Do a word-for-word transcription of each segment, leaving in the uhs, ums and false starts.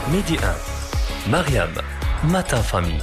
Midi un, Mariam, Matin Famille.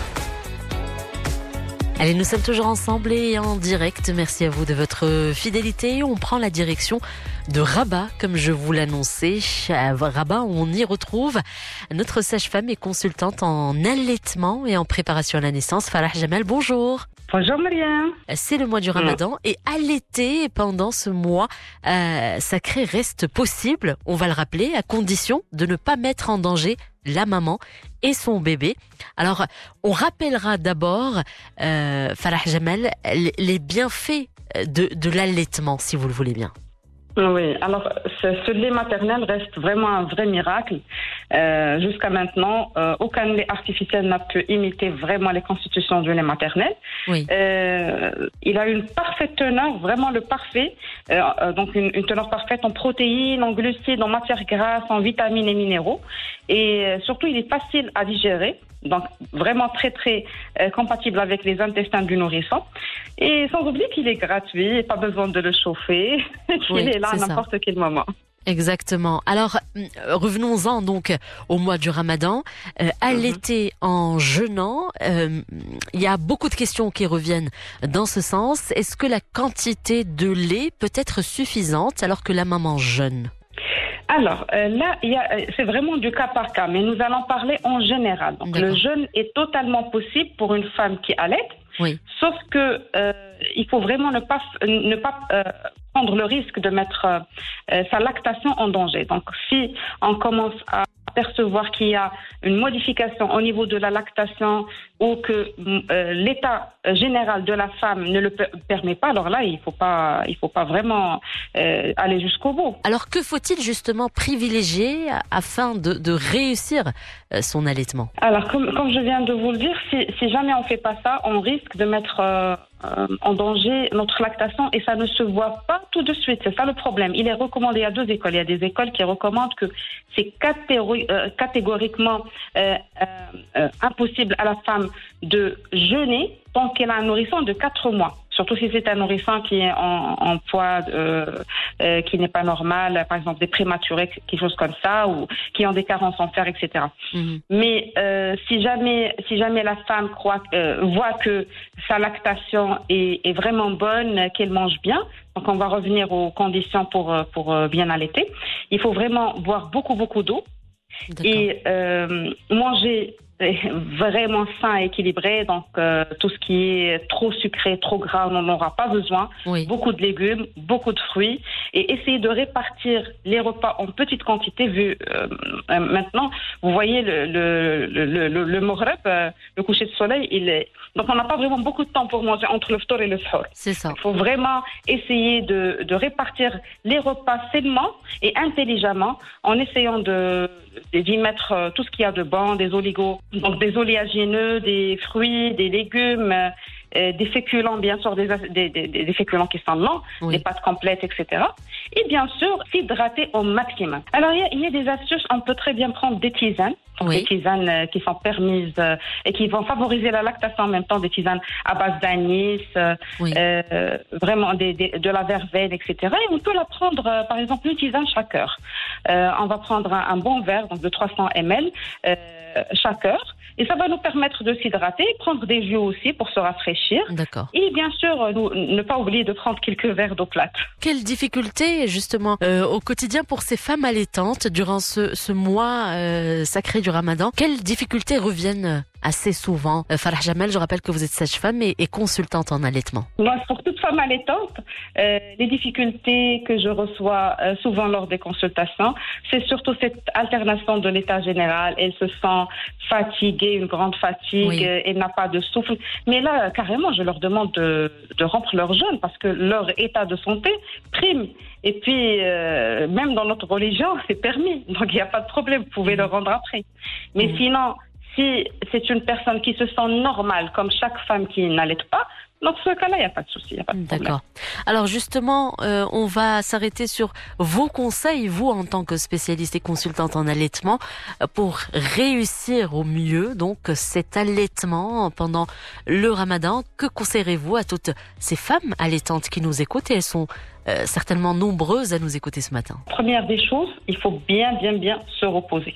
Allez, nous sommes toujours ensemble et en direct. Merci à vous de votre fidélité. On prend la direction de Rabat, comme je vous l'annonçais. À Rabat, on y retrouve notre sage-femme et consultante en allaitement et en préparation à la naissance, Farah Jamal. Bonjour. Bonjour Mariam. C'est le mois du Ramadan et allaiter pendant ce mois euh, sacré reste possible, on va le rappeler, à condition de ne pas mettre en danger la maman et son bébé. Alors, on rappellera d'abord, euh, Farah Jamal, les bienfaits de, de l'allaitement, si vous le voulez bien. Oui, alors ce, ce lait maternel reste vraiment un vrai miracle. Euh, jusqu'à maintenant, euh, aucun lait artificiel n'a pu imiter vraiment les constitutions du lait maternel. Oui. Euh, il a une parfaite teneur, vraiment le parfait. Euh, donc une, une teneur parfaite en protéines, en glucides, en matières grasses, en vitamines et minéraux. Et euh, surtout, il est facile à digérer. Donc vraiment très très euh, compatible avec les intestins du nourrisson. Et sans oublier qu'il est gratuit, pas besoin de le chauffer, qu'il oui, est là à ça. n'importe quel moment. Exactement. Alors, revenons-en donc au mois du Ramadan. Euh, allaiter mm-hmm. en jeûnant, euh, il y a beaucoup de questions qui reviennent dans ce sens. Est-ce que la quantité de lait peut être suffisante alors que la maman jeûne ? Alors euh, là, il y a, c'est vraiment du cas par cas, mais nous allons parler en général. Donc, le jeûne est totalement possible pour une femme qui allaite, oui. sauf que euh, il faut vraiment ne pas ne pas euh, prendre le risque de mettre euh, sa lactation en danger. Donc, si on commence à percevoir qu'il y a une modification au niveau de la lactation ou que euh, l'état général de la femme ne le permet pas, alors là, il faut pas, il faut pas vraiment euh, aller jusqu'au bout. Alors, que faut-il justement privilégier afin de, de réussir son allaitement ? Alors, comme, comme je viens de vous le dire, si, si jamais on fait pas ça, on risque de mettre euh, euh, en danger notre lactation et ça ne se voit pas tout de suite. C'est ça le problème. Il est recommandé, il y a deux écoles. Il y a des écoles qui recommandent que c'est catégorie, euh, catégoriquement euh, euh, euh, impossible à la femme de jeûner tant qu'elle a un nourrisson de quatre mois. Surtout si c'est un nourrisson qui est en, en poids euh, euh, qui n'est pas normal, par exemple des prématurés, quelque chose comme ça, ou qui ont des carences en fer, et cetera. Mm-hmm. Mais euh, si jamais, si jamais la femme croit, euh, voit que sa lactation est, est vraiment bonne, qu'elle mange bien, donc on va revenir aux conditions pour pour bien allaiter. Il faut vraiment boire beaucoup beaucoup d'eau. D'accord. Et euh, manger vraiment sain et équilibré, donc euh, tout ce qui est trop sucré, trop gras, on n'en aura pas besoin. Oui. Beaucoup de légumes, beaucoup de fruits et essayer de répartir les repas en petite quantité. Vu euh, euh, maintenant, vous voyez le le le le, le maghreb, euh, le coucher de soleil, il est donc on n'a pas vraiment beaucoup de temps pour manger entre le ftour et le sahur. C'est ça. Il faut vraiment essayer de de répartir les repas sainement et intelligemment en essayant de d'y mettre tout ce qu'il y a de bon, des oligos, donc des oléagineux, des fruits, des légumes, euh, des féculents, bien sûr, des, des, des, des féculents qui sont lents, oui. Des pâtes complètes, et cetera. Et bien sûr, s'hydrater au maximum. Alors, il y a, il y a des astuces, on peut très bien prendre des tisanes, oui. Des tisanes euh, qui sont permises euh, et qui vont favoriser la lactation en même temps, des tisanes à base d'anis, euh, oui. euh, vraiment des, des, de la verveine, et cetera. Et on peut la prendre, euh, par exemple, une tisane chaque heure. Euh, on va prendre un, un bon verre, donc de trois cents millilitres euh, chaque heure. Et ça va nous permettre de s'hydrater, prendre des jus aussi pour se rafraîchir. D'accord. Et bien sûr, nous, ne pas oublier de prendre quelques verres d'eau plate. Quelle difficulté, justement, euh, au quotidien pour ces femmes allaitantes durant ce, ce mois euh, sacré du Ramadan? Quelles difficultés reviennent assez souvent? euh, Farah Jamal, je rappelle que vous êtes sage-femme et, et consultante en allaitement. Moi, pour toute femme allaitante, euh, les difficultés que je reçois euh, souvent lors des consultations, c'est surtout cette alternation de l'état général. Elle se sent fatiguée, une grande fatigue, oui. euh, elle n'a pas de souffle. Mais là, carrément, je leur demande de, de rompre leur jeûne parce que leur état de santé prime. Et puis, euh, même dans notre religion, c'est permis. Donc, il n'y a pas de problème. Vous pouvez mmh. le rendre après. Mais mmh. sinon, si c'est une personne qui se sent normale, comme chaque femme qui n'allaite pas, dans ce cas-là, il n'y a pas de souci, il n'y a pas de problème. D'accord. Alors justement, euh, on va s'arrêter sur vos conseils, vous en tant que spécialiste et consultante en allaitement, pour réussir au mieux donc cet allaitement pendant le Ramadan. Que conseillerez-vous à toutes ces femmes allaitantes qui nous écoutent, et elles sont euh, certainement nombreuses à nous écouter ce matin? Première des choses, il faut bien, bien, bien se reposer.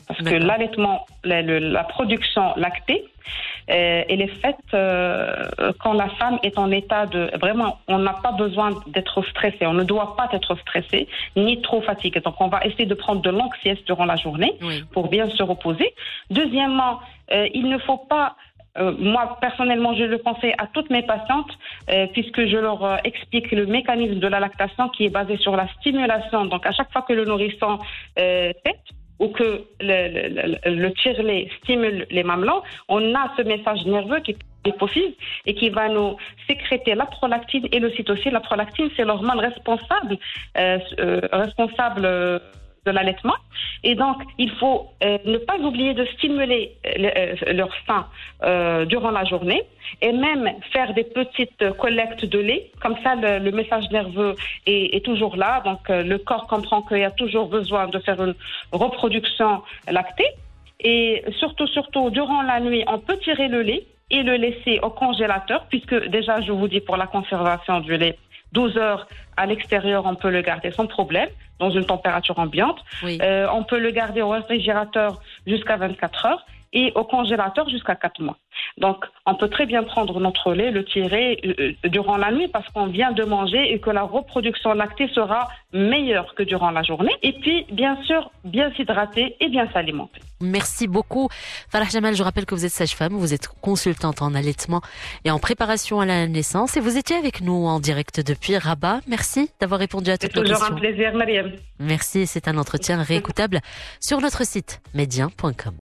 Parce que D'accord. l'allaitement, la, le- la production lactée, euh, elle est faite euh, quand la femme est en état de... Vraiment, on n'a pas besoin d'être stressé. On ne doit pas être stressé, ni trop fatigué. Donc, on va essayer de prendre de longues siestes durant la journée Oui. pour bien se reposer. Deuxièmement, euh, il ne faut pas... Euh, moi, personnellement, je le conseille à toutes mes patientes, euh, puisque je leur euh, explique le mécanisme de la lactation qui est basé sur la stimulation. Donc, à chaque fois que le nourrisson euh, tète ou que le, le, le, le tire-lait stimule les mamelons, on a ce message nerveux qui est l'hypophyse et qui va nous sécréter la prolactine et l'ocytocine. La prolactine, c'est l'hormone responsable, euh, euh, responsable euh, de l'allaitement. Et donc, il faut euh, ne pas oublier de stimuler euh, euh, leur sein euh, durant la journée et même faire des petites collectes de lait. Comme ça, le, le message nerveux est, est toujours là. Donc, euh, le corps comprend qu'il y a toujours besoin de faire une reproduction lactée. Et surtout, surtout, durant la nuit, on peut tirer le lait et le laisser au congélateur, puisque déjà, je vous dis, pour la conservation du lait, douze heures à l'extérieur, on peut le garder sans problème, dans une température ambiante. Oui. Euh, on peut le garder au réfrigérateur jusqu'à vingt-quatre heures et au congélateur jusqu'à quatre mois. Donc, on peut très bien prendre notre lait, le tirer euh, durant la nuit parce qu'on vient de manger et que la reproduction lactée sera meilleure que durant la journée. Et puis, bien sûr, bien s'hydrater et bien s'alimenter. Merci beaucoup. Farah Jamal, je rappelle que vous êtes sage-femme, vous êtes consultante en allaitement et en préparation à la naissance et vous étiez avec nous en direct depuis Rabat. Merci d'avoir répondu à C'est toutes nos toujours questions. un plaisir, Mariam. Merci, c'est un entretien réécoutable sur notre site médien point com.